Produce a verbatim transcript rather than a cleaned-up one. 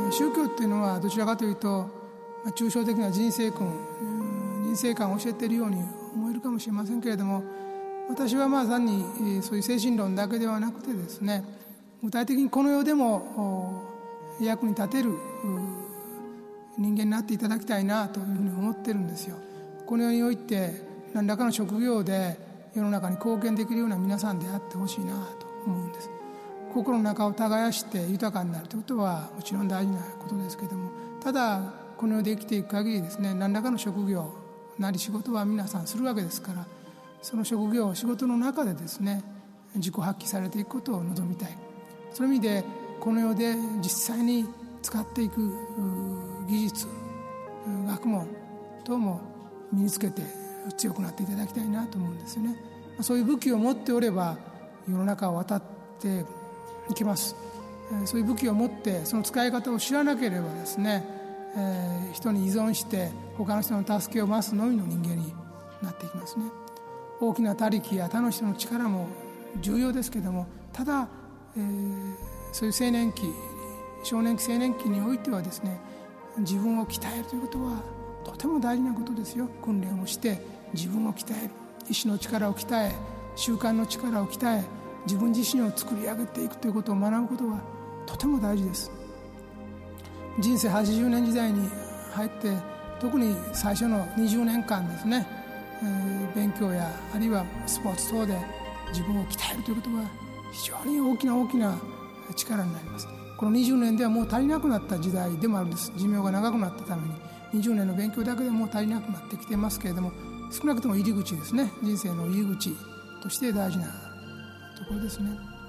宗教っていうのはどちらかというと、まあ、抽象的な人生観、人生観を教えているように思えるかもしれませんけれども、私はまあ単にそういう精神論だけではなくてですね、具体的にこの世でも役に立てる人間になっていただきたいなというふうに思ってるんですよ。この世において何らかの職業で世の中に貢献できるような皆さんであってほしいなと思うんです。心の中を耕して豊かになるということはもちろん大事なことですけれども、ただこの世で生きていく限りですね、何らかの職業なり仕事は皆さんするわけですから、その職業仕事の中でですね自己発揮されていくことを望みたい。そういう意味でこの世で実際に使っていく技術、学問等も身につけて強くなっていただきたいなと思うんですよね。そういう武器を持っておれば世の中を渡っていけます。そういう武器を持ってその使い方を知らなければですね、えー、人に依存して他の人の助けを待つのみの人間になっていきますね。大きな他力や他の人の力も重要ですけれども、ただ、えー、そういう青年期、少年期青年期においてはですね、自分を鍛えるということはとても大事なことですよ。訓練をして自分を鍛える、意志の力を鍛え、習慣の力を鍛え、自分自身を作り上げていくということを学ぶことはとても大事です。人生はちじゅうねん時代に入って特に最初のにじゅうねんかんですね、えー、勉強やあるいはスポーツ等で自分を鍛えるということは非常に大きな大きな力になります。このにじゅうねんではもう足りなくなった時代でもあるんです。寿命が長くなったためににじゅうねんの勉強だけでもう足りなくなってきていますけれども、少なくとも入り口ですね、人生の入り口として大事なところですね。